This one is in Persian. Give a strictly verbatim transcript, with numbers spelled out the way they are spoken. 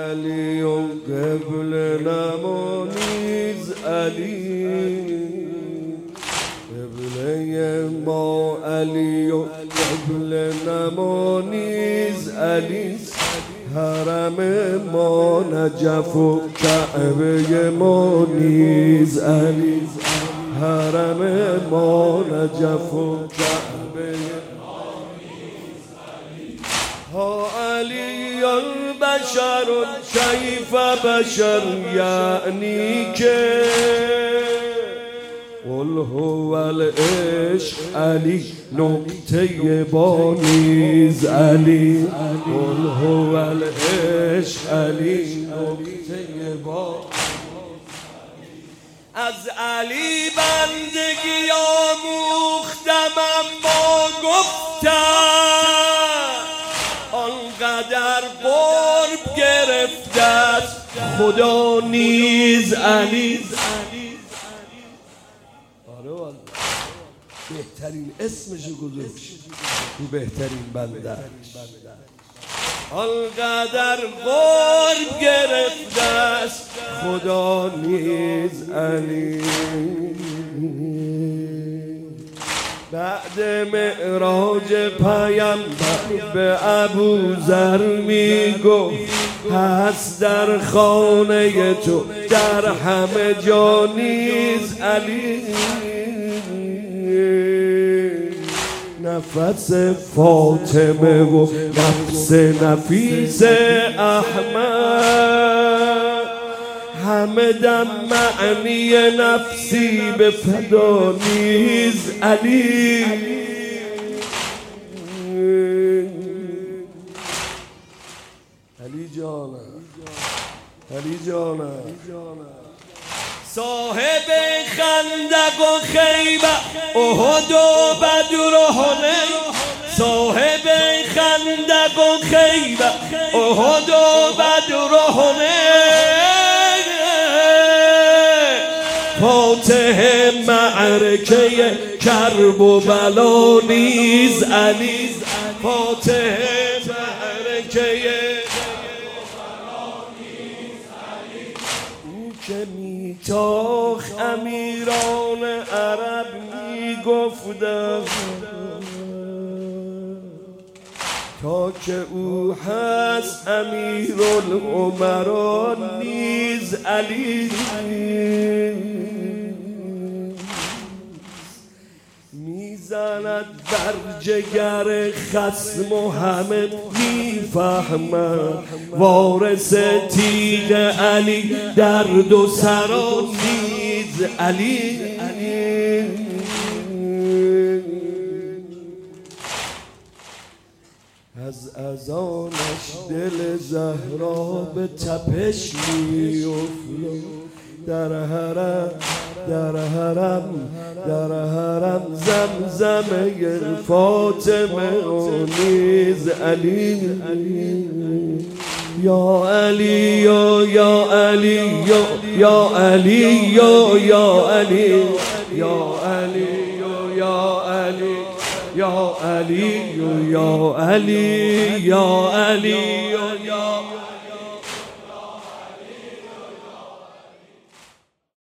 علی و قبل نمانیز علی، قبله ما علی و قبل نمانیز علی، حرم ما نجف و کعبه ما نیز علی، حرم ما نجف و کعبه ما نیز علی. ها علی البشر کیف بشر یعنی که قل هو العشق علی نکته با نیز علی، قل هو العشق علی نکته با. از علی بندگی آموختم اما گفتم آنقدر قرب گرفته است خدا نیز علی. بهترین اسمشو گذاشت تو بهترین بنده، آنقدر قرب گرفته است خدا نیز علی. بعد معراج پیامبر به ابوذر میگفت هست در خانه تو در همه جا نیز علی. نفس فاطمه و نفس نفیس احمد، همه دم معنی نفسی به فدا نیز علی. علی جانم، علی جانم، صاحب خندق و خیبر احد و بدر و حنین، صاحب خندق و خیبر احد و بدر و حنین، فاتح معرکه کرب و بلا نیز علی، فاتح معرکه که میتاخ امیران عرب میگفتند تا که او هست امیرالامرا نیز علی. میزند بر جگر خصم و همه میفهمد وارث تیغ علی در دو سرا نیز علی. از اذانش دل زهرا به تپش میافتاد، در حرم در حرم در حرم زمزمه فاطمه نیز علی. یا علی یا یا علی یا یا علی یا یا علی یا علی یا علی یا علی یا علی یا علی